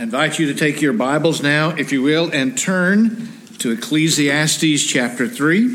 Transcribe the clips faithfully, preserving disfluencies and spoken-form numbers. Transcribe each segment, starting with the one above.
I invite you to take your Bibles now, if you will, and turn to Ecclesiastes chapter three.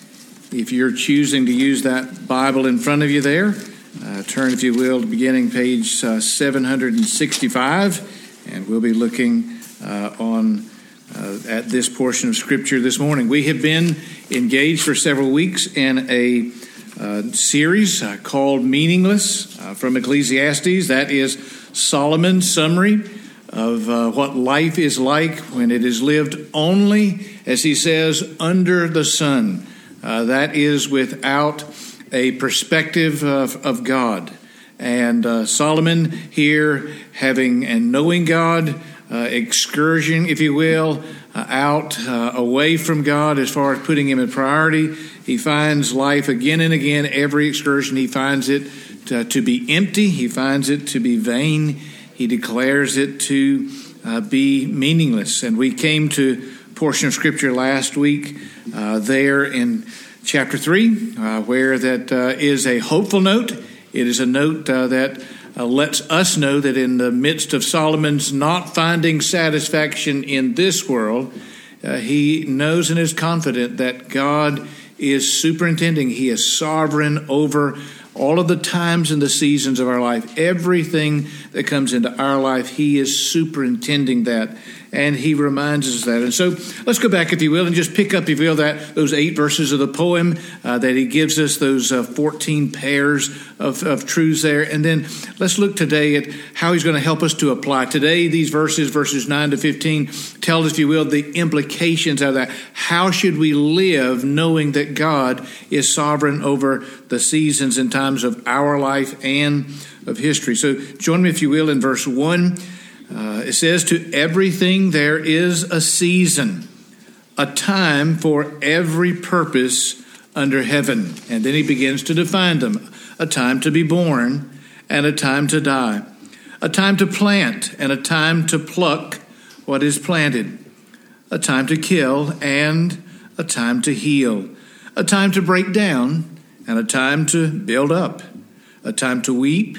If you're choosing to use that Bible in front of you there, uh, turn, if you will, to beginning page uh, seven sixty-five, and we'll be looking uh, on uh, at this portion of Scripture this morning. We have been engaged for several weeks in a uh, series uh, called Meaningless uh, from Ecclesiastes. That is Solomon's summary of uh, what life is like when it is lived only, as he says, under the sun. Uh, that is without a perspective of, of God. And uh, Solomon here, having and knowing God, uh, excursion, if you will, uh, out uh, away from God as far as putting him in priority. He finds life again and again, every excursion, he finds it to, to be empty. He finds it to be vain. He declares it to uh, be meaningless. And we came to a portion of Scripture last week uh, there in chapter three, uh, where that uh, is a hopeful note. It is a note uh, that uh, lets us know that in the midst of Solomon's not finding satisfaction in this world, uh, he knows and is confident that God is superintending. He is sovereign over all of the times and the seasons of our life. Everything that comes into our life, he is superintending that. And he reminds us of that. And so let's go back, if you will, and just pick up, if you will, that those eight verses of the poem uh, that he gives us, those uh, fourteen pairs of, of truths there. And then let's look today at how he's going to help us to apply. Today, these verses, verses nine to fifteen, tell us, if you will, the implications of that. How should we live knowing that God is sovereign over the seasons and times of our life and of history? So join me, if you will, in verse one. Uh, it says, to everything there is a season, a time for every purpose under heaven. And then he begins to define them. A time to be born and a time to die. A time to plant and a time to pluck what is planted. A time to kill and a time to heal. A time to break down and a time to build up. A time to weep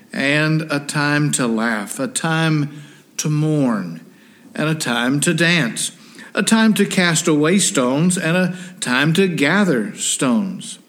and a time to laugh, a time to mourn, and a time to dance, a time to cast away stones, and a time to gather stones,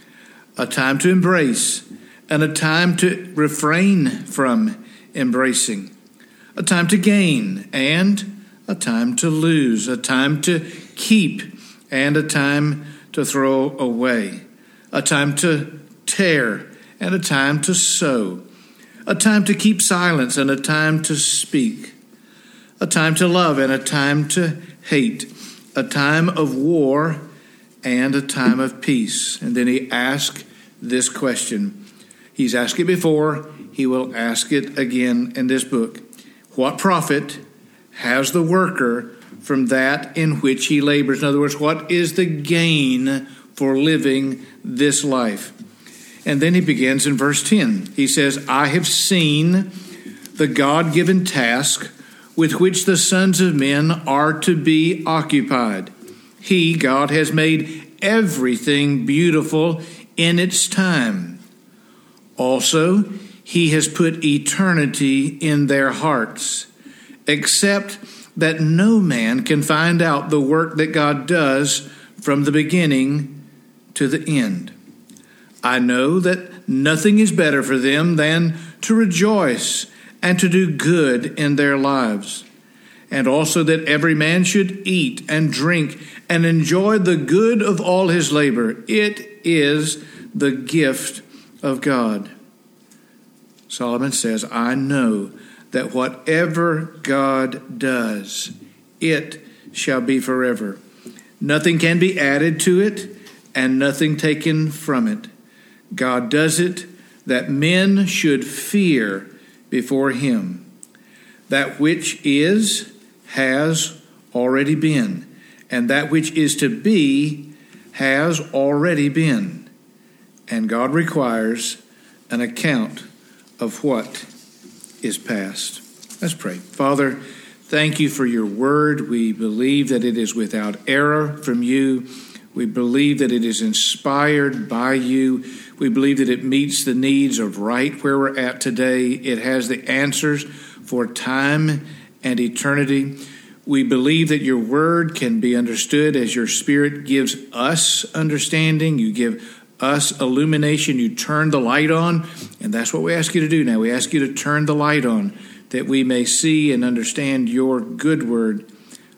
a time to embrace, and a time to refrain from embracing, a time to gain, and a time to lose, a time to keep, and a time to throw away, a time to tear, and a time to sow, a time to keep silence and a time to speak, a time to love and a time to hate, a time of war and a time of peace. And then he asks this question. He's asked it before. He will ask it again in this book. What profit has the worker from that in which he labors? In other words, what is the gain for living this life? And then he begins in verse ten. He says, I have seen the God-given task with which the sons of men are to be occupied. He, God, has made everything beautiful in its time. Also, he has put eternity in their hearts, except that no man can find out the work that God does from the beginning to the end. I know that nothing is better for them than to rejoice and to do good in their lives, and also that every man should eat and drink and enjoy the good of all his labor. It is the gift of God. Solomon says, I know that whatever God does, it shall be forever. Nothing can be added to it and nothing taken from it. God does it that men should fear before him. That which is has already been, and that which is to be has already been. And God requires an account of what is past. Let's pray. Father, thank you for your word. We believe that it is without error from you. We believe that it is inspired by you. We believe that it meets the needs of right where we're at today. It has the answers for time and eternity. We believe that your word can be understood as your Spirit gives us understanding. You give us illumination. You turn the light on, and that's what we ask you to do now. We ask you to turn the light on that we may see and understand your good word,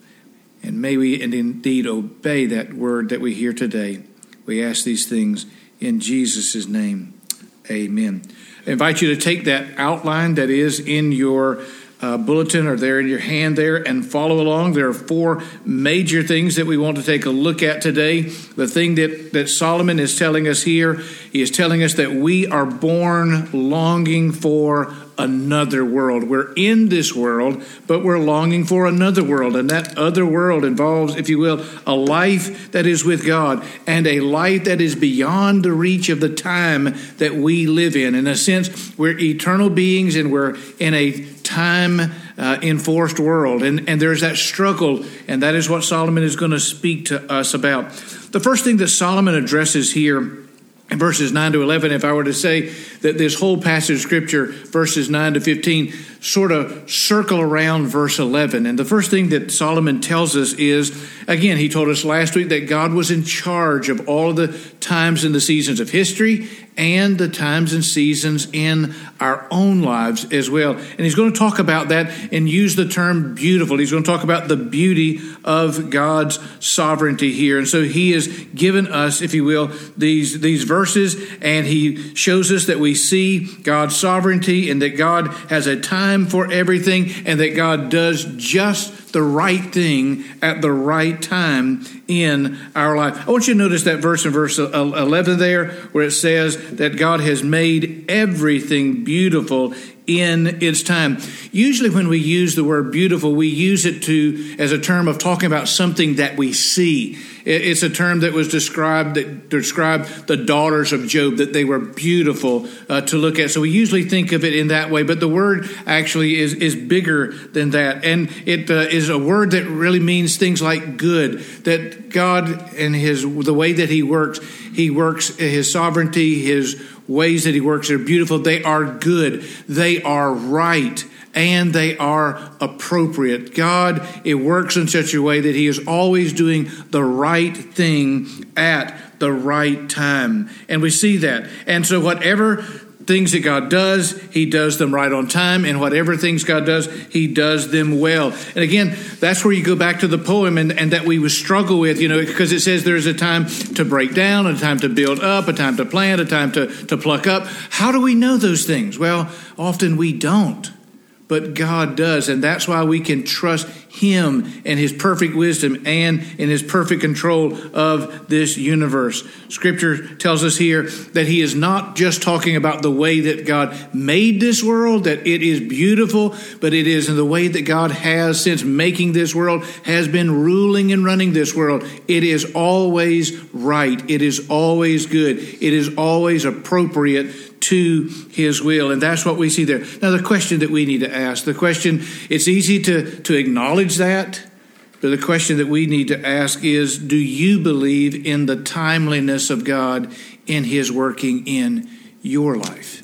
and may we indeed obey that word that we hear today. We ask these things in Jesus' name. Amen. I invite you to take that outline that is in your Uh, bulletin or there in your hand there and follow along. There are four major things that we want to take a look at today. The thing that, that Solomon is telling us here, he is telling us that we are born longing for another world. We're in this world, but we're longing for another world. And that other world involves, if you will, a life that is with God and a life that is beyond the reach of the time that we live in. In a sense, we're eternal beings and we're in a time uh, enforced world. And, and there's that struggle, and that is what Solomon is going to speak to us about. The first thing that Solomon addresses here in verses nine to eleven, if I were to say that this whole passage of Scripture, verses nine to fifteen, sort of circle around verse eleven. And the first thing that Solomon tells us is, again, he told us last week that God was in charge of all of the times and the seasons of history and the times and seasons in our own lives as well. And he's going to talk about that and use the term beautiful. He's going to talk about the beauty of God's sovereignty here. And so he has given us, if you will, these, these verses, and he shows us that we see God's sovereignty and that God has a time for everything and that God does just the right thing at the right time in our life. I want you to notice that verse in verse eleven there, where it says that God has made everything beautiful in its time. Usually when we use the word beautiful, we use it to as a term of talking about something that we see. It's a term that was described that described the daughters of Job, that they were beautiful uh, to look at. So we usually think of it in that way, but the word actually is is bigger than that, and it uh, is a word that really means things like good. That God and His the way that He works, He works His sovereignty, His ways that He works are beautiful. They are good. They are right. And they are appropriate. God, it works in such a way that He is always doing the right thing at the right time. And we see that. And so whatever things that God does, He does them right on time. And whatever things God does, He does them well. And again, that's where you go back to the poem and, and that we would struggle with, you know, because it says there's a time to break down, a time to build up, a time to plant, a time to, to pluck up. How do we know those things? Well, often we don't. But God does, and that's why we can trust Him and His perfect wisdom and in His perfect control of this universe. Scripture tells us here that He is not just talking about the way that God made this world, that it is beautiful, but it is in the way that God has, since making this world, has been ruling and running this world. It is always right. It is always good. It is always appropriate to His will. And that's what we see there. Now, the question that we need to ask, the question, it's easy to, to acknowledge that, but the question that we need to ask is, do you believe in the timeliness of God in His working in your life?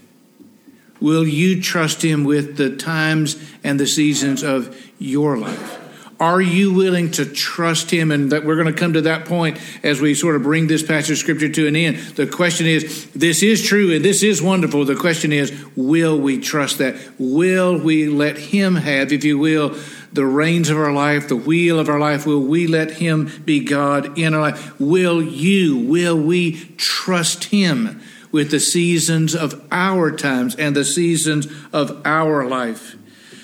Will you trust Him with the times and the seasons of your life? Are you willing to trust Him? And that we're going to come to that point as we sort of bring this passage of Scripture to an end. The question is, this is true and this is wonderful. The question is, will we trust that? Will we let Him have, if you will, the reins of our life, the wheel of our life? Will we let Him be God in our life? Will you, will we trust Him with the seasons of our times and the seasons of our life?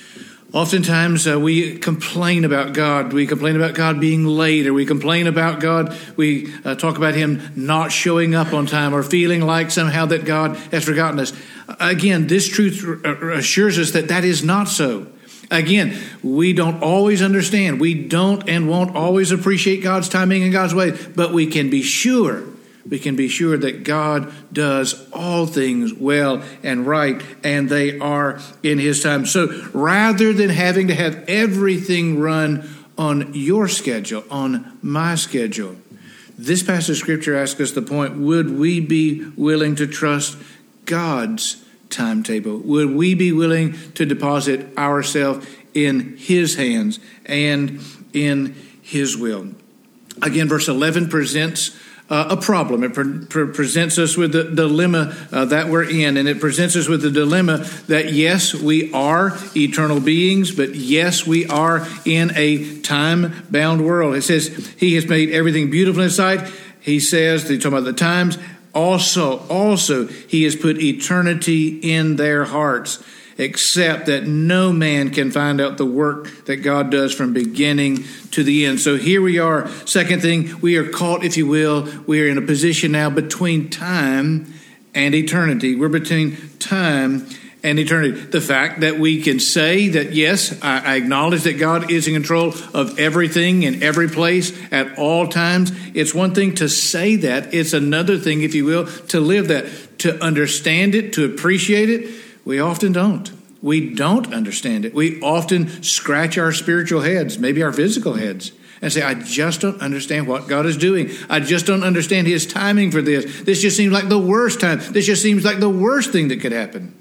Oftentimes uh, we complain about God. We complain about God being late, or we complain about God. We uh, talk about Him not showing up on time, or feeling like somehow that God has forgotten us. Again, this truth assures us that that is not so. Again, we don't always understand. We don't and won't always appreciate God's timing and God's way, but we can be sure We can be sure that God does all things well and right, and they are in His time. So rather than having to have everything run on your schedule, on my schedule, this passage of Scripture asks us the point, would we be willing to trust God's timetable? Would we be willing to deposit ourselves in his hands and in his will. Again, verse eleven presents uh, a problem. It pre- pre- presents us with the dilemma uh, that we're in, and it presents us with the dilemma that, yes, we are eternal beings, but yes, we are in a time-bound world. It says he has made everything beautiful in his sight. He says, they talk about the times, also, also he has put eternity in their hearts, except that no man can find out the work that God does from beginning to the end. So here we are. Second thing, we are caught, if you will, we are in a position now between time and eternity. We're between time and eternity. The fact that we can say that, yes, I, I acknowledge that God is in control of everything in every place at all times. It's one thing to say that. It's another thing, if you will, to live that, to understand it, to appreciate it. We often don't. We don't understand it. We often scratch our spiritual heads, maybe our physical heads, and say, I just don't understand what God is doing. I just don't understand his timing for this. This just seems like the worst time. This just seems like the worst thing that could happen.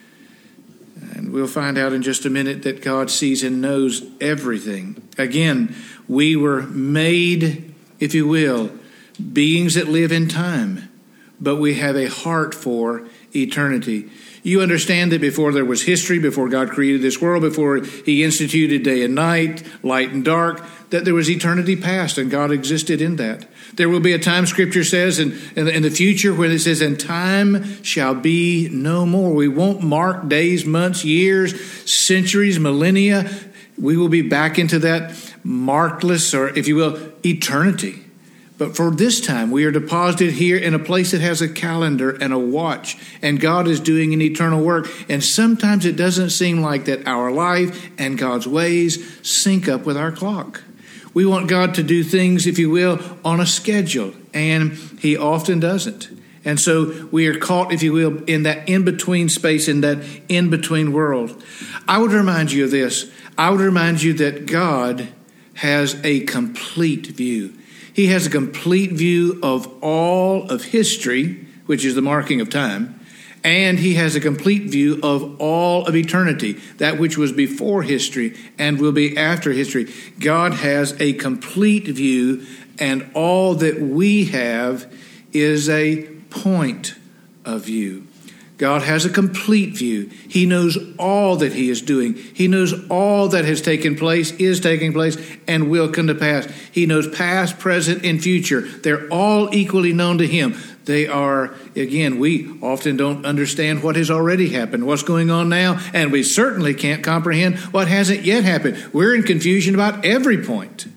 And we'll find out in just a minute that God sees and knows everything. Again, we were made, if you will, beings that live in time, but we have a heart for eternity. You understand that before there was history, before God created this world, before he instituted day and night, light and dark, that there was eternity past and God existed in that. There will be a time, Scripture says, in, in, in the future when it says, and time shall be no more. We won't mark days, months, years, centuries, millennia. We will be back into that markless, or if you will, eternity. But for this time, we are deposited here in a place that has a calendar and a watch, and God is doing an eternal work. And sometimes it doesn't seem like that our life and God's ways sync up with our clock. We want God to do things, if you will, on a schedule, and he often doesn't. And so we are caught, if you will, in that in-between space, in that in-between world. I would remind you of this. I would remind you that God has a complete view. He has a complete view of all of history, which is the marking of time, and he has a complete view of all of eternity, that which was before history and will be after history. God has a complete view, and all that we have is a point of view. God has a complete view. He knows all that he is doing. He knows all that has taken place, is taking place, and will come to pass. He knows past, present, and future. They're all equally known to him. They are, again, we often don't understand what has already happened, what's going on now, and we certainly can't comprehend what hasn't yet happened. We're in confusion about every point.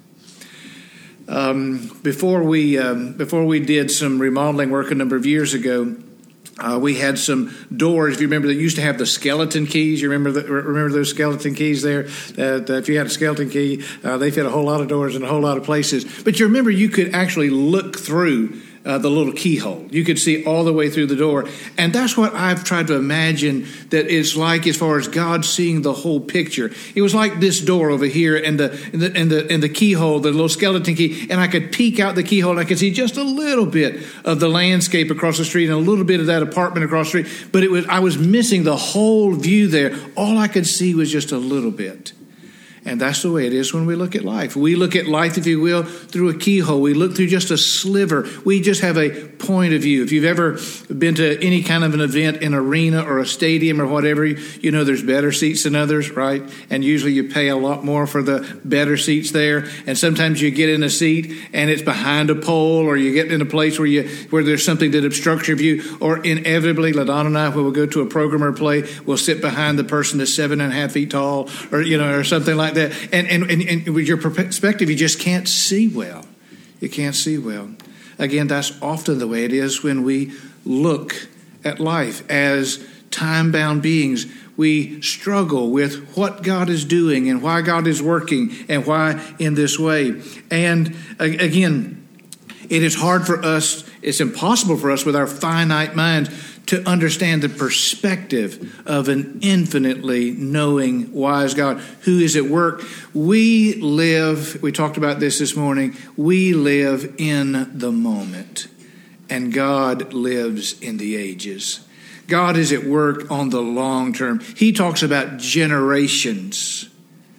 Um, before we um, before we did some remodeling work a number of years ago, Uh, we had some doors, if you remember, that used to have the skeleton keys. You remember the, remember those skeleton keys there? Uh, if you had a skeleton key, uh, they fit a whole lot of doors in a whole lot of places. But you remember you could actually look through uh, the little keyhole. You could see all the way through the door. And that's what I've tried to imagine that it's like as far as God seeing the whole picture. It was like this door over here and the and the and the, and the keyhole, the little skeleton key, and I could peek out the keyhole and I could see just a little bit of the landscape across the street and a little bit of that apartment across the street. But it was I was missing the whole view there. All I could see was just a little bit. And that's the way it is when we look at life. We look at life, if you will, through a keyhole. We look through just a sliver. We just have a point of view. If you've ever been to any kind of an event, an arena or a stadium or whatever, you know there's better seats than others, right? And usually you pay a lot more for the better seats there. And sometimes you get in a seat and it's behind a pole, or you get in a place where you where there's something that obstructs your view. Or inevitably, LaDonna and I, when we'll go to a program or play, we'll sit behind the person that's seven and a half feet tall, or you know, or something like that. And, and, and, and with your perspective, you just can't see well. You can't see well. Again, that's often the way it is when we look at life as time-bound beings. We struggle with what God is doing and why God is working and why in this way. And again, it is hard for us, it's impossible for us with our finite minds to understand the perspective of an infinitely knowing, wise God who is at work. We live, we talked about this this morning, we live in the moment, and God lives in the ages. God is at work on the long term. He talks about generations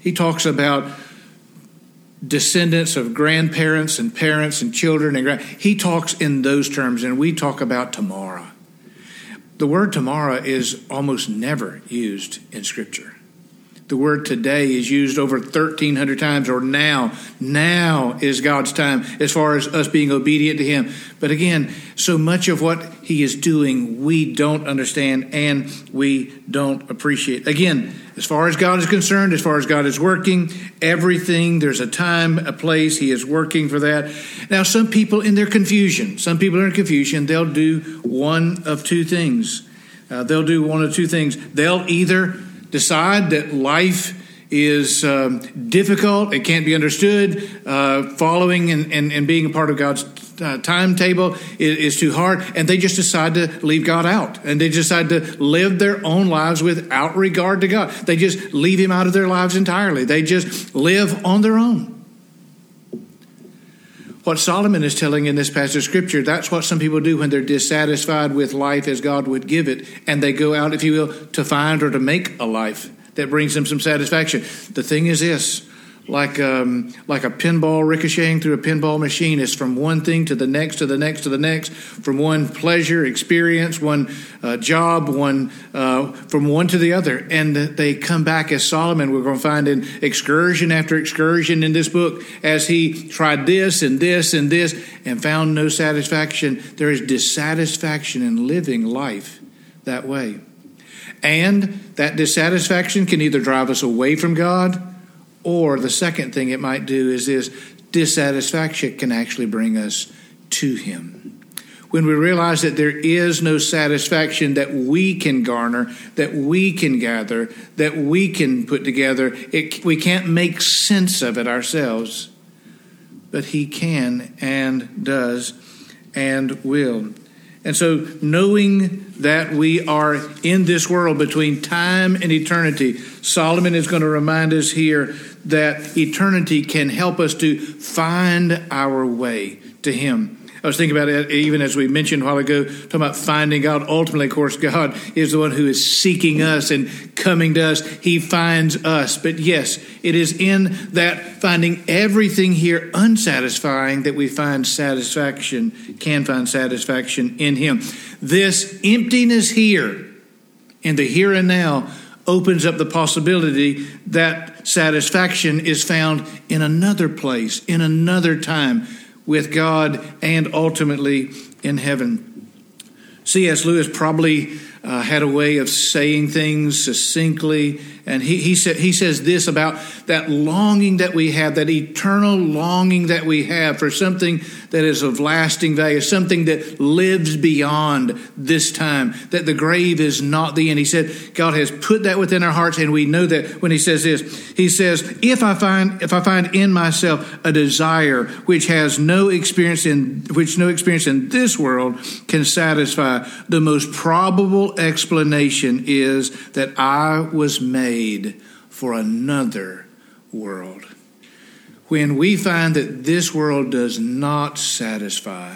He talks about descendants of grandparents and parents and children and grand. He talks in those terms, and we talk about tomorrow. The word tomorrow is almost never used in Scripture. The word today is used over thirteen hundred times, or now. Now is God's time as far as us being obedient to Him. But again, so much of what He is doing, we don't understand and we don't appreciate. Again, as far as God is concerned, as far as God is working, everything, there's a time, a place, He is working for that. Now, some people in their confusion, some people are in confusion, they'll do one of two things. Uh, they'll do one of two things. They'll either decide that life is um, difficult, it can't be understood, uh, following and, and, and being a part of God's uh, timetable is, is too hard, and they just decide to leave God out, and they decide to live their own lives without regard to God. They just leave Him out of their lives entirely. They just live on their own. What Solomon is telling in this passage of Scripture, that's what some people do when they're dissatisfied with life as God would give it, and they go out, if you will, to find or to make a life that brings them some satisfaction. The thing is this, like um, like a pinball ricocheting through a pinball machine, it's from one thing to the next, to the next, to the next, from one pleasure, experience, one uh, job, one uh, from one to the other. And they come back, as Solomon, we're going to find in excursion after excursion in this book, as he tried this and this and this and found no satisfaction. There is dissatisfaction in living life that way. And that dissatisfaction can either drive us away from God, or the second thing it might do is this: dissatisfaction can actually bring us to Him. When we realize that there is no satisfaction that we can garner, that we can gather, that we can put together, it, we can't make sense of it ourselves. But He can and does and will. And so knowing that we are in this world between time and eternity, Solomon is going to remind us here that eternity can help us to find our way to Him. I was thinking about it even as we mentioned a while ago, talking about finding God. Ultimately, of course, God is the one who is seeking us and coming to us. He finds us. But yes, it is in that finding everything here unsatisfying that we find satisfaction, can find satisfaction in Him. This emptiness here, in the here and now, opens up the possibility that satisfaction is found in another place, in another time, with God, and ultimately in heaven. C S Lewis probably uh, had a way of saying things succinctly, and he he, sa- he says this about that longing that we have, that eternal longing that we have for something that is of lasting value, something that lives beyond this time, that the grave is not the end. He said God has put that within our hearts, and we know that when he says this. He says, if I find if I find in myself a desire which has no experience in which no experience in this world can satisfy, the most probable explanation is that I was made for another world. When we find that this world does not satisfy,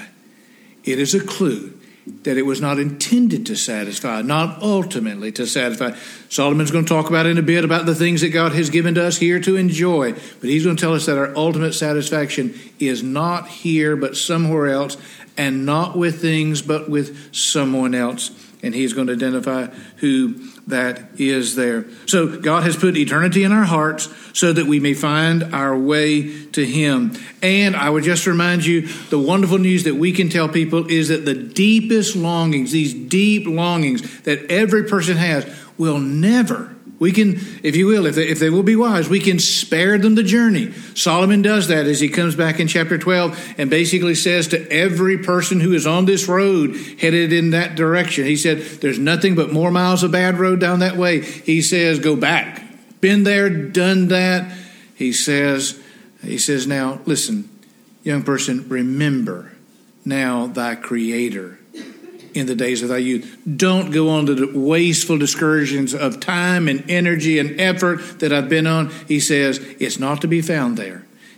it is a clue that it was not intended to satisfy, not ultimately to satisfy. Solomon's going to talk about in a bit about the things that God has given to us here to enjoy, but he's going to tell us that our ultimate satisfaction is not here but somewhere else, and not with things but with someone else. And he's going to identify who that is there. So God has put eternity in our hearts so that we may find our way to Him. And I would just remind you, the wonderful news that we can tell people is that the deepest longings, these deep longings that every person has, will never, we can, if you will, if they, if they will be wise, we can spare them the journey. Solomon does that as he comes back in chapter twelve and basically says to every person who is on this road headed in that direction, he said, there's nothing but more miles of bad road down that way. He says, go back. Been there, done that. He says, he says, now, listen, young person, remember now thy Creator in the days of thy youth. Don't go on to the wasteful excursions of time and energy and effort that I've been on. He says, it's not to be found there.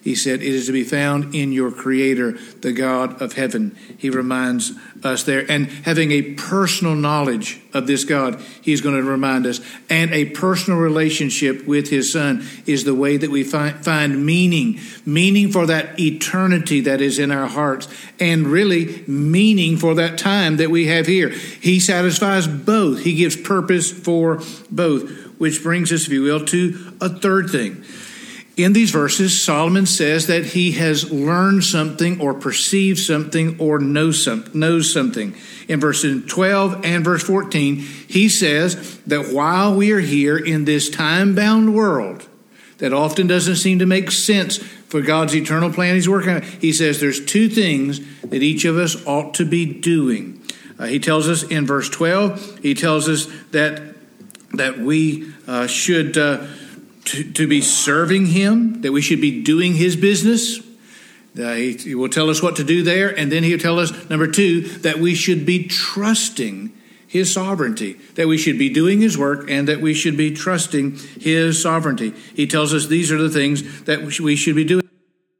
He said, it is to be found in your Creator, the God of heaven. He reminds us there. And having a personal knowledge of this God, he's going to remind us. And a personal relationship with his Son is the way that we find, find meaning. Meaning for that eternity that is in our hearts. And really meaning for that time that we have here. He satisfies both. He gives purpose for both. Which brings us, if you will, to a third thing. In these verses, Solomon says that he has learned something or perceived something or knows something. In verses twelve and verse fourteen, he says that while we are here in this time-bound world that often doesn't seem to make sense for God's eternal plan he's working on, he says there's two things that each of us ought to be doing. Uh, he tells us in verse twelve, he tells us that, that we uh, should... Uh, To, to be serving him, that we should be doing his business. Uh, he, he will tell us what to do there. And then he'll tell us, number two, that we should be trusting his sovereignty, that we should be doing his work and that we should be trusting his sovereignty. He tells us these are the things that we should be doing.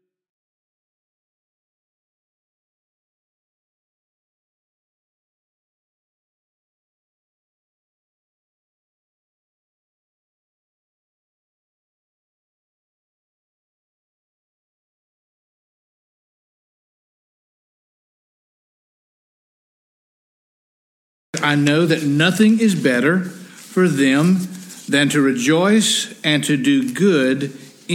I know that nothing is better for them than to rejoice and to do good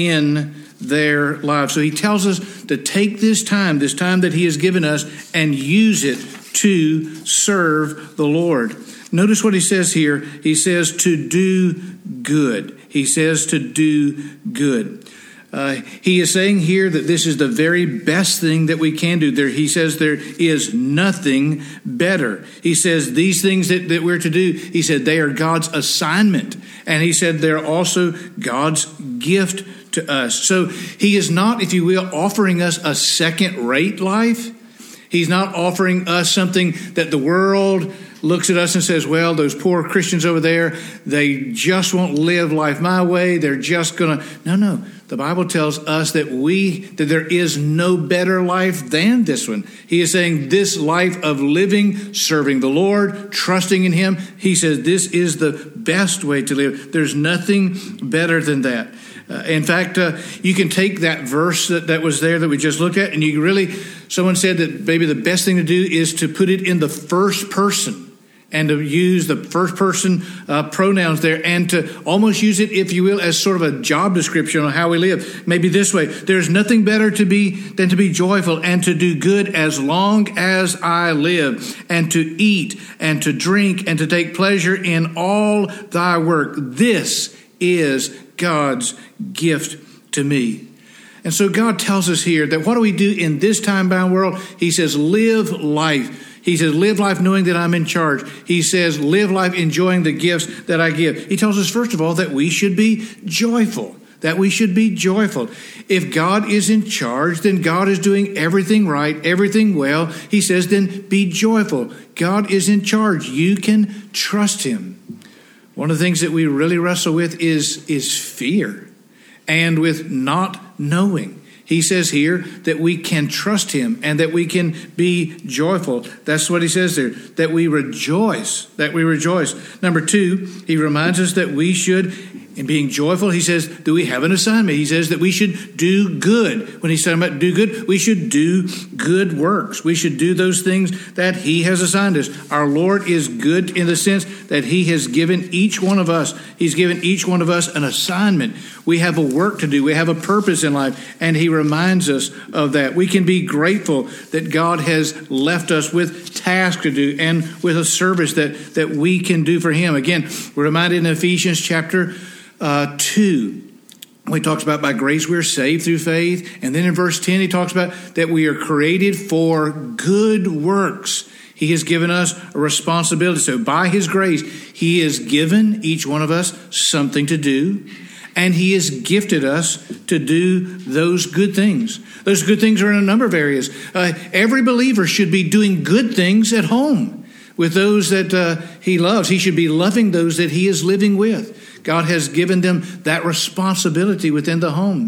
in their lives. So he tells us to take this time, this time that he has given us, and use it to serve the Lord. Notice what he says here. He says to do good. He says to do good. Uh, he is saying here that this is the very best thing that we can do. There, he says there is nothing better. He says these things that, that we're to do, he said they are God's assignment. And he said they're also God's gift to us. So he is not, if you will, offering us a second-rate life. He's not offering us something that the world looks at us and says, well, those poor Christians over there, they just won't live life my way. They're just going to... No, no. The Bible tells us that we, that there is no better life than this one. He is saying this life of living, serving the Lord, trusting in him. He says this is the best way to live. There's nothing better than that. Uh, in fact, uh, you can take that verse that, that was there that we just looked at, and you really, someone said that maybe the best thing to do is to put it in the first person and to use the first person uh, pronouns there and to almost use it, if you will, as sort of a job description on how we live. Maybe this way, there's nothing better to be than to be joyful and to do good as long as I live, and to eat and to drink and to take pleasure in all thy work. This is God's gift to me. And so God tells us here that what do we do in this time-bound world? He says, live life. He says, live life knowing that I'm in charge. He says, live life enjoying the gifts that I give. He tells us, first of all, that we should be joyful, that we should be joyful. If God is in charge, then God is doing everything right, everything well. He says, then be joyful. God is in charge. You can trust him. One of the things that we really wrestle with is, is fear and with not knowing. He says here that we can trust him and that we can be joyful. That's what he says there, that we rejoice, that we rejoice. Number two, he reminds us that we should, in being joyful, he says that we have an assignment. He says that we should do good. When he's talking about do good, we should do good works. We should do those things that he has assigned us. Our Lord is good in the sense that he has given each one of us, he's given each one of us an assignment. We have a work to do. We have a purpose in life, and he reminds us of that. We can be grateful that God has left us with tasks to do and with a service that, that we can do for him. Again, we're reminded in Ephesians chapter uh, two, he talks about by grace we're saved through faith. And then in verse ten, he talks about that we are created for good works. He has given us a responsibility. So by his grace, he has given each one of us something to do. And he has gifted us to do those good things. Those good things are in a number of areas. Uh, every believer should be doing good things at home with those that uh, he loves. He should be loving those that he is living with. God has given them that responsibility within the home.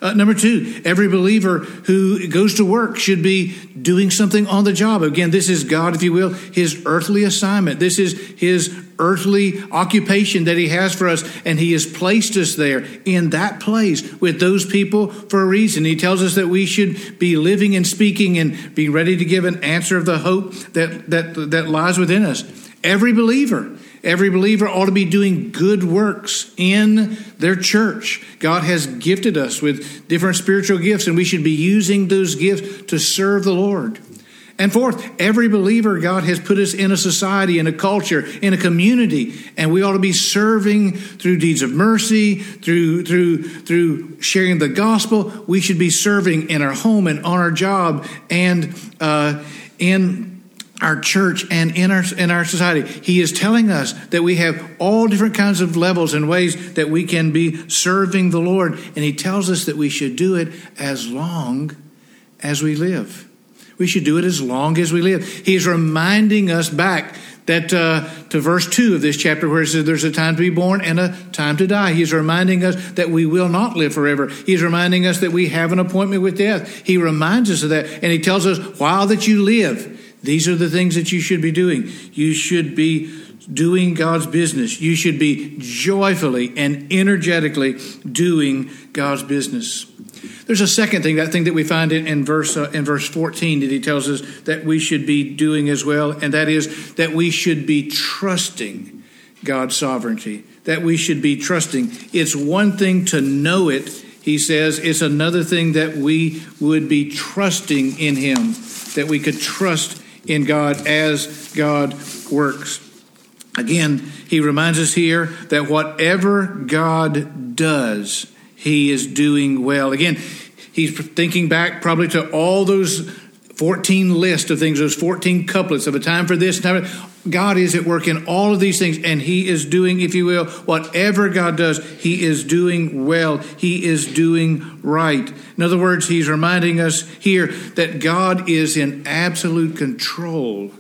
Uh, number two, every believer who goes to work should be doing something on the job. Again, this is God, if you will, his earthly assignment. This is his earthly occupation that he has for us, and he has placed us there in that place with those people for a reason. He tells us that we should be living and speaking and be ready to give an answer of the hope that that that lies within us. Every believer Every believer ought to be doing good works in their church. God has gifted us with different spiritual gifts, and we should be using those gifts to serve the Lord. And fourth, every believer, God has put us in a society, in a culture, in a community, and we ought to be serving through deeds of mercy, through through through sharing the gospel. We should be serving in our home and on our job and uh, in our church and in our in our society. He is telling us that we have all different kinds of levels and ways that we can be serving the Lord. And he tells us that we should do it as long as we live. We should do it as long as we live. He's reminding us back that uh, to verse two of this chapter where it says there's a time to be born and a time to die. He's reminding us that we will not live forever. He's reminding us that we have an appointment with death. He reminds us of that. And he tells us, while that you live, these are the things that you should be doing. You should be doing God's business. You should be joyfully and energetically doing God's business. There's a second thing, that thing that we find in, in verse uh, in verse fourteen that he tells us that we should be doing as well, and that is that we should be trusting God's sovereignty. That we should be trusting. It's one thing to know it, he says. It's another thing that we would be trusting in him, that we could trust in God as God works. Again, he reminds us here that whatever God does, he is doing well. Again, he's thinking back probably to all those fourteen lists of things, those fourteen couplets of a time for this. Time. God is at work in all of these things, and he is doing, if you will, whatever God does, he is doing well. He is doing right. In other words, he's reminding us here that God is in absolute control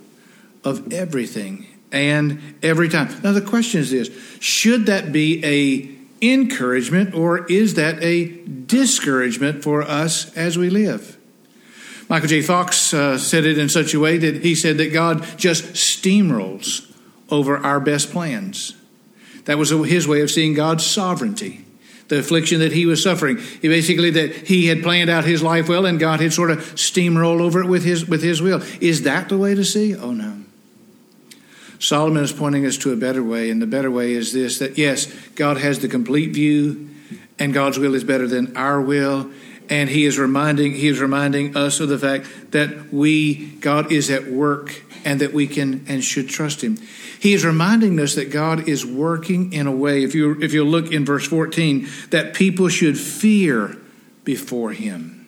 of everything and every time. Now, the question is this: should that be a encouragement, or is that a discouragement for us as we live? Michael J. Fox uh, said it in such a way that he said that God just steamrolls over our best plans. That was his way of seeing God's sovereignty, the affliction that he was suffering. He basically, that he had planned out his life well, and God had sort of steamrolled over it with his with his will. Is that the way to see? Oh, no. Solomon is pointing us to a better way, and the better way is this: that yes, God has the complete view, and God's will is better than our will. And he is reminding he is reminding us of the fact that we, God is at work, and that we can and should trust him. He is reminding us that God is working in a way, if you if you look in verse fourteen, that people should fear before him.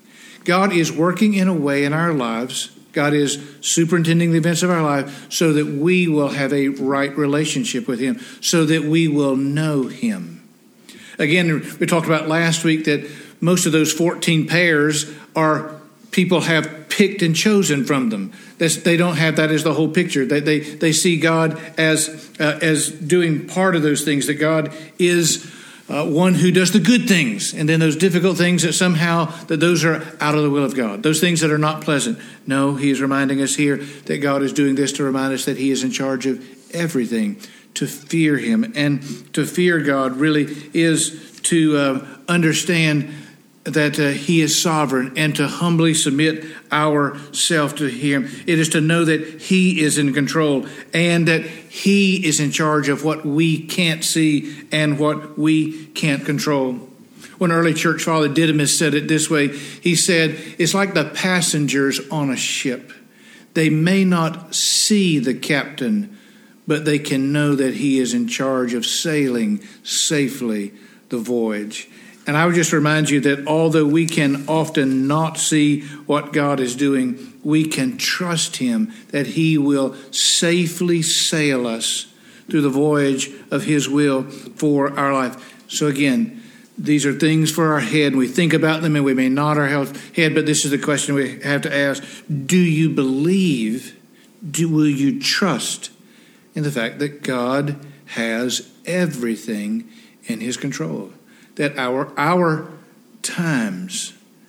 God is working in a way in our lives. God is superintending the events of our life so that we will have a right relationship with him, so that we will know him. Again, we talked about last week that most of those fourteen pairs are people have picked and chosen from them. That's, they don't have that as the whole picture. They they, they see God as uh, as doing part of those things, that God is uh, one who does the good things, and then those difficult things that somehow, that those are out of the will of God. Those things that are not pleasant. No, he is reminding us here that God is doing this to remind us that he is in charge of everything, to fear him. And to fear God really is to uh, understand that uh, he is sovereign, and to humbly submit ourselves to him. It is to know that he is in control, and that he is in charge of what we can't see and what we can't control. One early church father, Didymus, said it this way. He said, it's like the passengers on a ship. They may not see the captain, but they can know that he is in charge of sailing safely the voyage. And I would just remind you that although we can often not see what God is doing, we can trust him that he will safely sail us through the voyage of his will for our life. So again, these are things for our head, and we think about them and we may nod our head, but this is the question we have to ask. Do you believe, do, will you trust in the fact that God has everything in his control? That our our times,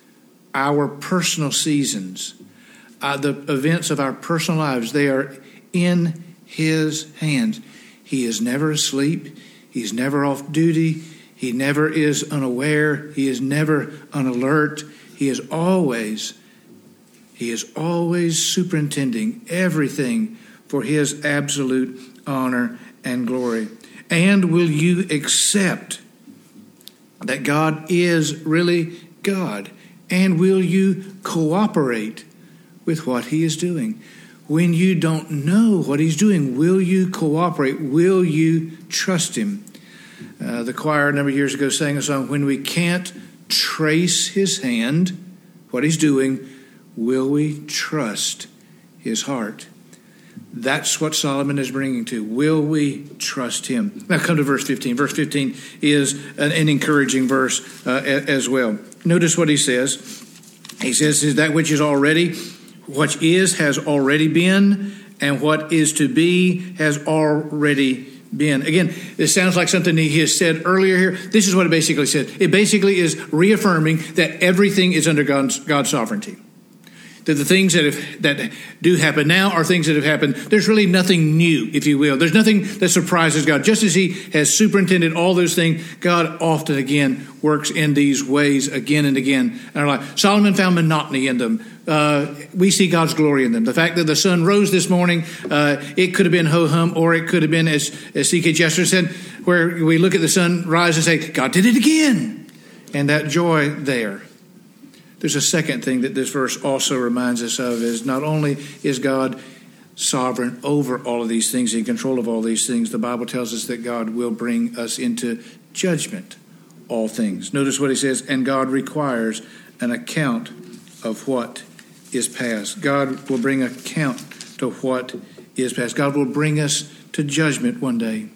our personal seasons, uh, the events of our personal lives, they are in his hands. He is never asleep. He's never off duty. He never is unaware. He is never unalert. He is always, he is always superintending everything for his absolute honor and glory. And will you accept that God is really God? And will you cooperate with what he is doing? When you don't know what he's doing, will you cooperate? Will you trust him? Uh, the choir a number of years ago sang a song, when we can't trace his hand, what he's doing, will we trust his heart? That's what Solomon is bringing to. Will we trust him? Now come to verse fifteen. Verse fifteen is an, an encouraging verse uh, as well. Notice what he says. He says, is that which is already, what is has already been, and what is to be has already been. Again, this sounds like something he has said earlier here. This is what it basically said. It basically is reaffirming that everything is under God's, God's sovereignty. That the things that have, that do happen now are things that have happened. There's really nothing new, if you will. There's nothing that surprises God. Just as he has superintended all those things, God often again works in these ways again and again in our life. Solomon found monotony in them. Uh, we see God's glory in them. The fact that the sun rose this morning, uh, it could have been ho-hum, or it could have been, as, as C K Chester said, where we look at the sun rise and say, God did it again. And that joy there. There's a second thing that this verse also reminds us of, is not only is God sovereign over all of these things, in control of all these things, the Bible tells us that God will bring us into judgment all things. Notice what he says, and God requires an account of what is past. God will bring account to what is past. God will bring us to judgment one day.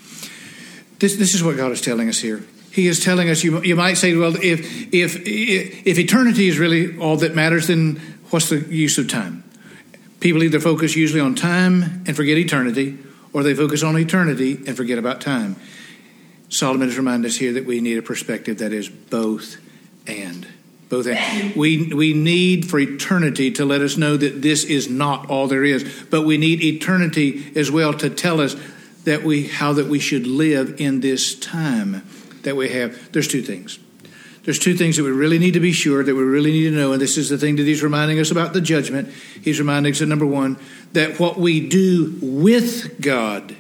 This, this is what God is telling us here. He is telling us, you, you might say, well, if, if if if eternity is really all that matters, then what's the use of time? People either focus usually on time and forget eternity, or they focus on eternity and forget about time. Solomon is reminding us here that we need a perspective that is both and. Both and. We, we need for eternity to let us know that this is not all there is, but we need eternity as well to tell us that we how that we should live in this time that we have. There's two things. There's two things that we really need to be sure, that we really need to know, and this is the thing that he's reminding us about the judgment. He's reminding us, that number one, that what we do with God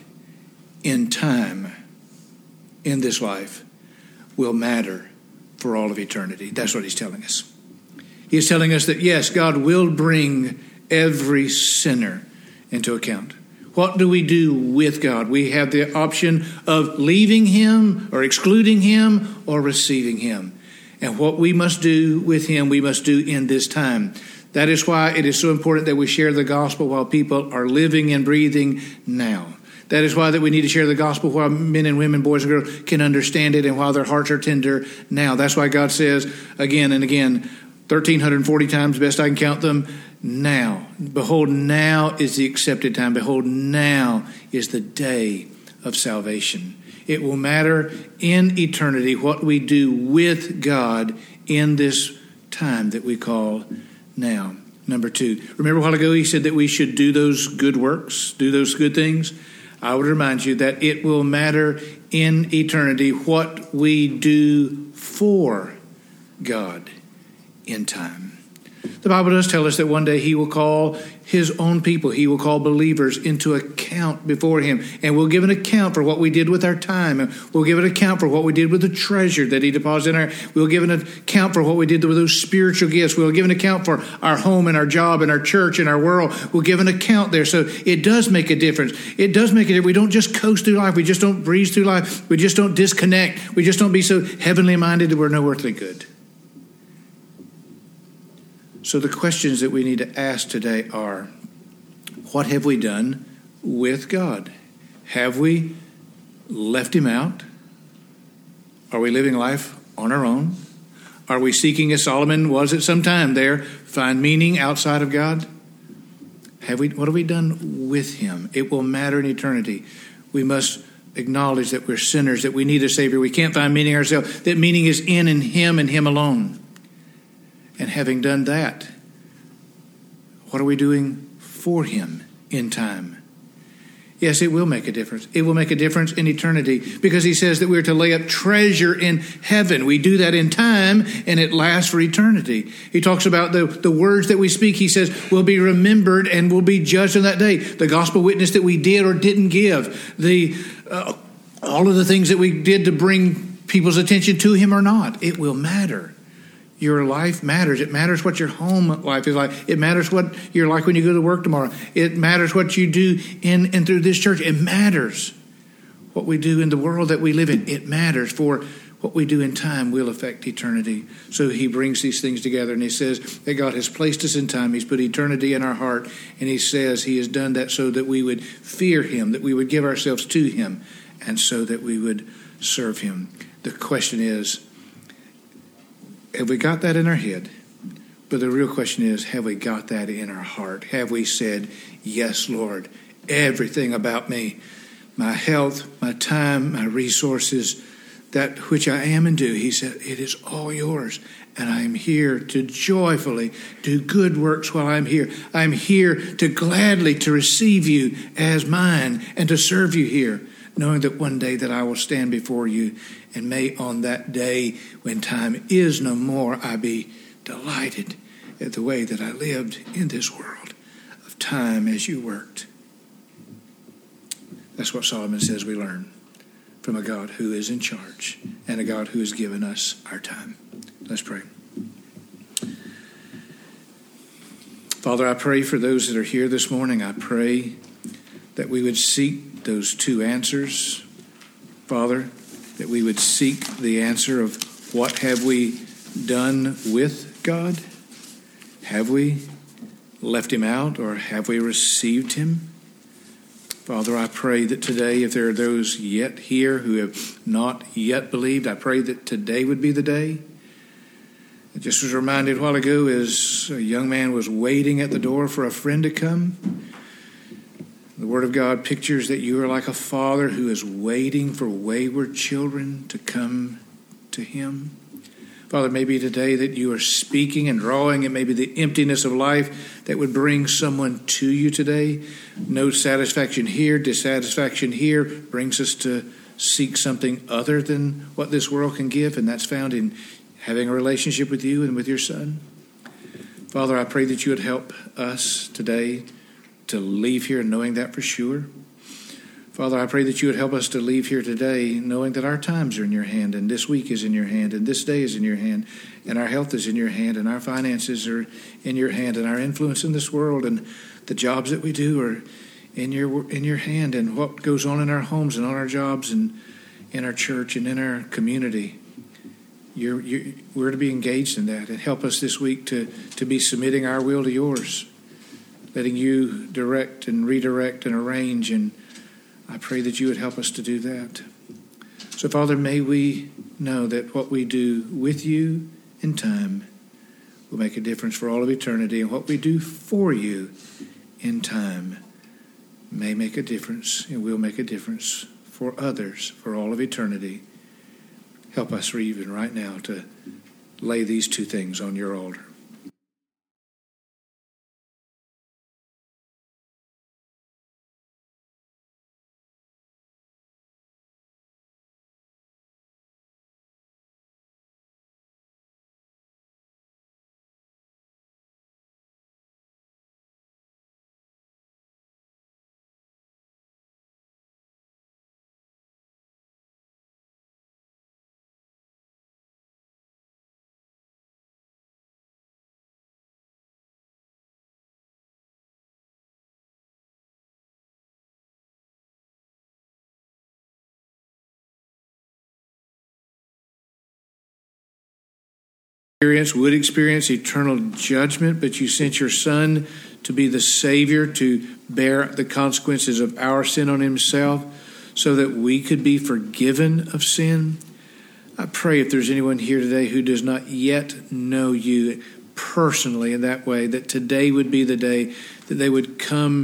in time, in this life, will matter for all of eternity. That's what he's telling us. He's telling us that, yes, God will bring every sinner into account. What do we do with God? We have the option of leaving him or excluding him or receiving him. And what we must do with him, we must do in this time. That is why it is so important that we share the gospel while people are living and breathing now. That is why that we need to share the gospel while men and women, boys and girls can understand it, and while their hearts are tender now. That's why God says again and again, one thousand three hundred forty times, best I can count them, now. Behold, now is the accepted time. Behold, now is the day of salvation. It will matter in eternity what we do with God in this time that we call now. Number two, remember a while ago he said that we should do those good works, do those good things? I would remind you that it will matter in eternity what we do for God in time. The Bible does tell us that one day he will call his own people, he will call believers into account before him, and we'll give an account for what we did with our time, and we'll give an account for what we did with the treasure that he deposited in our, we'll give an account for what we did with those spiritual gifts, we'll give an account for our home and our job and our church and our world, we'll give an account there. So it does make a difference. It does make a difference. We don't just coast through life, we just don't breeze through life, we just don't disconnect, we just don't be so heavenly minded that we're no earthly good. So the questions that we need to ask today are, what have we done with God? Have we left him out? Are we living life on our own? Are we seeking, as Solomon was at some time there, find meaning outside of God? Have we? What have we done with him? It will matter in eternity. We must acknowledge that we're sinners, that we need a Savior. We can't find meaning ourselves. That meaning is in and Him and Him alone. And having done that, what are we doing for Him in time? Yes, it will make a difference. It will make a difference in eternity, because He says that we're to lay up treasure in heaven. We do that in time, and it lasts for eternity. He talks about the, the words that we speak. He says will be remembered and will be judged on that day. The gospel witness that we did or didn't give, the uh, all of the things that we did to bring people's attention to Him or not, it will matter. Your life matters. It matters what your home life is like. It matters what you're like when you go to work tomorrow. It matters what you do in and through this church. It matters what we do in the world that we live in. It matters, for what we do in time will affect eternity. So He brings these things together, and He says that God has placed us in time. He's put eternity in our heart, and He says He has done that so that we would fear Him, that we would give ourselves to Him, and so that we would serve Him. The question is, have we got that in our head? But the real question is, have we got that in our heart? Have we said, yes, Lord, everything about me, my health, my time, my resources, that which I am and do, He said, it is all yours. And I am here to joyfully do good works while I'm here. I'm here to gladly to receive you as mine and to serve you here, knowing that one day that I will stand before you, and may on that day when time is no more, I be delighted at the way that I lived in this world of time as you worked. That's what Solomon says we learn from a God who is in charge and a God who has given us our time. Let's pray. Father, I pray for those that are here this morning. I pray that we would seek those two answers, Father, that we would seek the answer of what have we done with God? Have we left Him out, or have we received Him? Father, I pray that today, if there are those yet here who have not yet believed, I pray that today would be the day. I just was reminded a while ago as a young man was waiting at the door for a friend to come. The Word of God pictures that you are like a father who is waiting for wayward children to come to Him. Father, maybe today that you are speaking and drawing, and maybe the emptiness of life that would bring someone to you today. No satisfaction here, dissatisfaction here brings us to seek something other than what this world can give, and that's found in having a relationship with you and with your Son. Father, I pray that you would help us today to leave here knowing that for sure. Father, I pray that you would help us to leave here today knowing that our times are in your hand, and this week is in your hand, and this day is in your hand, and our health is in your hand, and our finances are in your hand, and our influence in this world and the jobs that we do are in your in your hand, and what goes on in our homes and on our jobs and in our church and in our community. You're, you're, we're to be engaged in that, and help us this week to, to be submitting our will to yours, letting you direct and redirect and arrange, and I pray that you would help us to do that. So, Father, may we know that what we do with you in time will make a difference for all of eternity, and what we do for you in time may make a difference and will make a difference for others for all of eternity. Help us even right now to lay these two things on your altar. Experience, would experience eternal judgment, but you sent your Son to be the Savior, to bear the consequences of our sin on himself so that we could be forgiven of sin. I pray if there's anyone here today who does not yet know you personally in that way, that today would be the day that they would come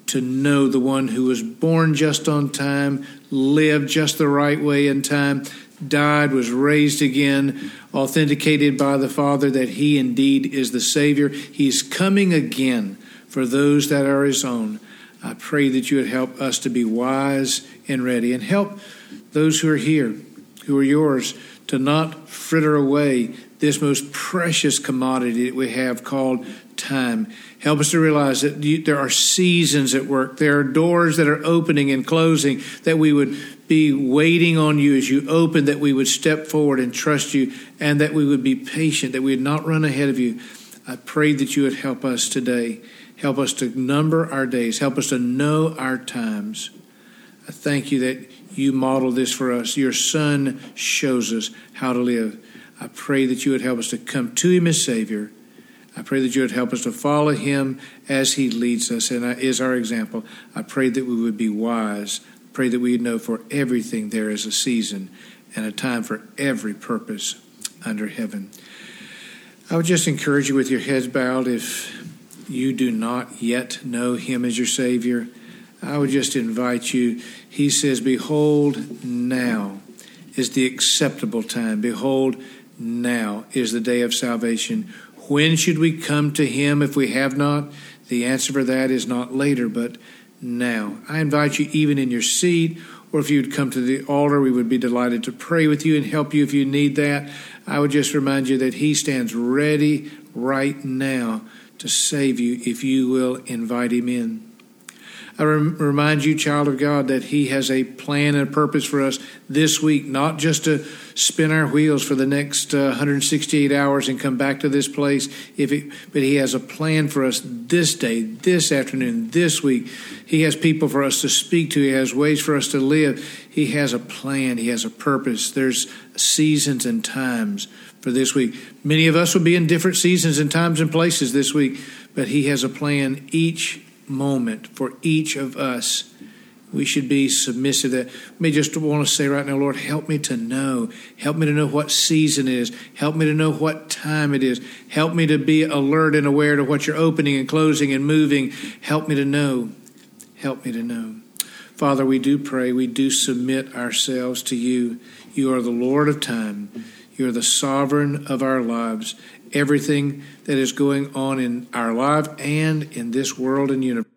to know the one who was born just on time, lived just the right way in time, died, was raised again, authenticated by the Father that he indeed is the Savior. He's coming again for those that are his own. I pray that you would help us to be wise and ready, and help those who are here, who are yours, to not fritter away this most precious commodity that we have called time. Help us to realize that you, there are seasons at work. There are doors that are opening and closing, that we would be waiting on you as you open, that we would step forward and trust you, and that we would be patient, that we would not run ahead of you. I pray that you would help us today. Help us to number our days. Help us to know our times. I thank you that you model this for us. Your Son shows us how to live. I pray that you would help us to come to him as Savior. I pray that you would help us to follow him as he leads us and is our example. I pray that we would be wise. I pray that we would know for everything there is a season and a time for every purpose under heaven. I would just encourage you, with your heads bowed, if you do not yet know him as your Savior, I would just invite you. He says, behold, now is the acceptable time. Behold, now is the day of salvation. When should we come to him if we have not? The answer for that is not later, but now. I invite you, even in your seat, or if you would come to the altar, we would be delighted to pray with you and help you if you need that. I would just remind you that he stands ready right now to save you if you will invite him in. I rem- remind you, child of God, that he has a plan and a purpose for us this week, not just to spin our wheels for the next uh, one hundred sixty-eight hours and come back to this place, if it, but he has a plan for us this day, this afternoon, this week. He has people for us to speak to. He has ways for us to live. He has a plan. He has a purpose. There's seasons and times for this week. Many of us will be in different seasons and times and places this week, but he has a plan each moment for each of us. We should be submissive. That may just want to say right now, Lord, help me to know. Help me to know what season it is. Help me to know what time it is. Help me to be alert and aware to what you're opening and closing and moving. Help me to know. Help me to know. Father, we do pray. We do submit ourselves to you. You are the Lord of time. You are the sovereign of our lives. Everything that is going on in our life and in this world and universe